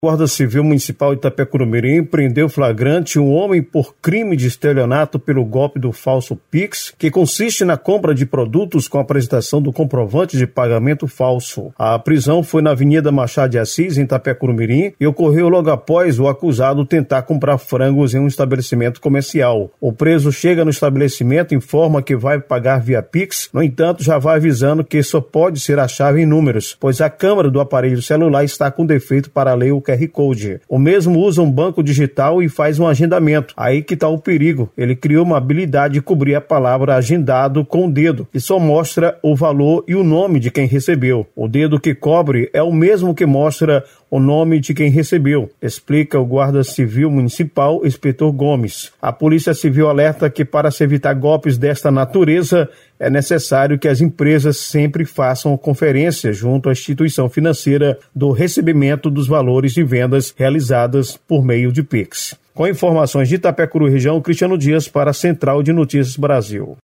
Guarda Civil Municipal de Itapecuru-Mirim prendeu flagrante um homem por crime de estelionato pelo golpe do falso Pix, que consiste na compra de produtos com apresentação do comprovante de pagamento falso. A prisão foi na Avenida Machado de Assis, em Itapecuru-Mirim, e ocorreu logo após o acusado tentar comprar frangos em um estabelecimento comercial. O preso chega no estabelecimento, informa que vai pagar via Pix, no entanto já vai avisando que só pode ser a chave em números, pois a câmera do aparelho celular está com defeito para ler o QR Code. O mesmo usa um banco digital e faz um agendamento. Aí que está o perigo. Ele criou uma habilidade de cobrir a palavra agendado com o dedo, que só mostra o valor e o nome de quem recebeu. O dedo que cobre é o mesmo que mostra o nome de quem recebeu, explica o Guarda Civil Municipal, Inspetor Gomes. A Polícia Civil alerta que para se evitar golpes desta natureza, é necessário que as empresas sempre façam conferência junto à instituição financeira do recebimento dos valores de vendas realizadas por meio de Pix. Com informações de Itapecuru região, Cristiano Dias para a Central de Notícias Brasil.